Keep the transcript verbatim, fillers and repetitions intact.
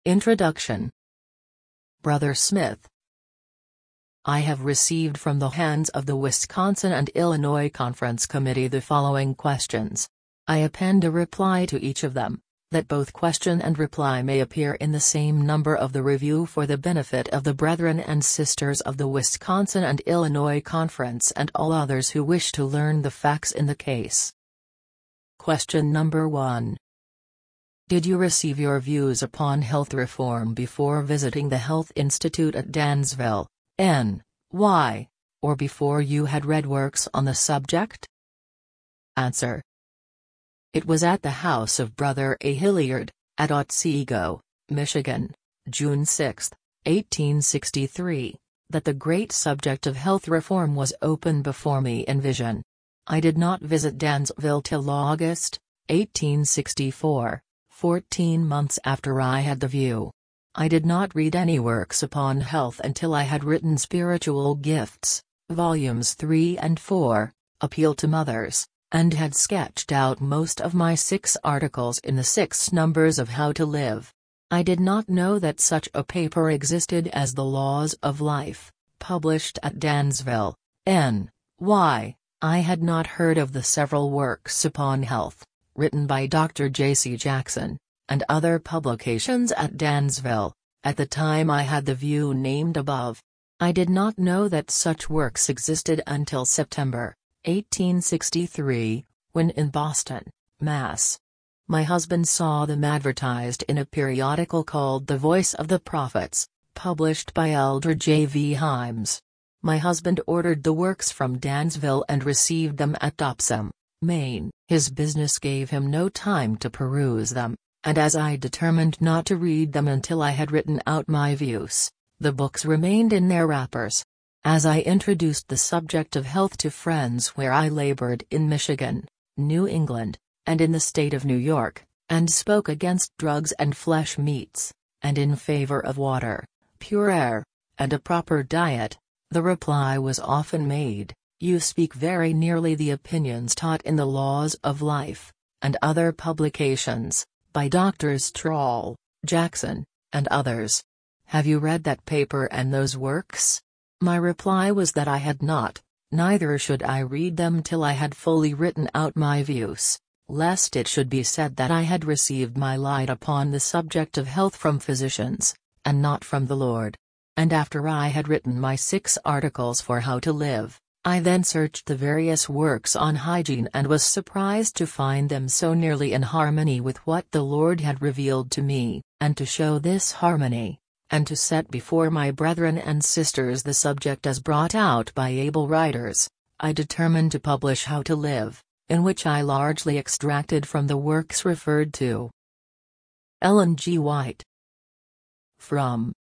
Introduction. Brother Smith. I have received from the hands of the Wisconsin and Illinois Conference Committee the following questions. I append a reply to each of them, that both question and reply may appear in the same number of the Review for the benefit of the brethren and sisters of the Wisconsin and Illinois Conference and all others who wish to learn the facts in the case. Question number one. Did you receive your views upon health reform before visiting the Health Institute at Dansville, N Y, or before you had read works on the subject? Answer. It was at the house of Brother A. Hilliard, at Otsego, Michigan, June sixth, eighteen sixty-three, that the great subject of health reform was opened before me in vision. I did not visit Dansville till August, eighteen sixty-four, fourteen months after I had the view. I did not read any works upon health until I had written Spiritual Gifts, volumes three and four, Appeal to Mothers, and had sketched out most of my six articles in the six numbers of How to Live. I did not know that such a paper existed as The Laws of Life, published at Dansville, N Y I had not heard of the several works upon health, written by Doctor J C Jackson, and other publications at Dansville, at the time I had the view named above. I did not know that such works existed until September, eighteen sixty-three, when in Boston, Mass. My husband saw them advertised in a periodical called The Voice of the Prophets, published by Elder J V Himes. My husband ordered the works from Dansville and received them at Topsham, Maine. His business gave him no time to peruse them, and as I determined not to read them until I had written out my views, the books remained in their wrappers. As I introduced the subject of health to friends where I labored in Michigan, New England, and in the state of New York, and spoke against drugs and flesh meats, and in favor of water, pure air, and a proper diet, the reply was often made, "You speak very nearly the opinions taught in the Laws of Life, and other publications, by Doctors Troll, Jackson, and others. Have you read that paper and those works?" My reply was that I had not, neither should I read them till I had fully written out my views, lest it should be said that I had received my light upon the subject of health from physicians, and not from the Lord. And after I had written my six articles for How to Live, I then searched the various works on hygiene and was surprised to find them so nearly in harmony with what the Lord had revealed to me, and to show this harmony, and to set before my brethren and sisters the subject as brought out by able writers, I determined to publish How to Live, in which I largely extracted from the works referred to. Ellen G. White. From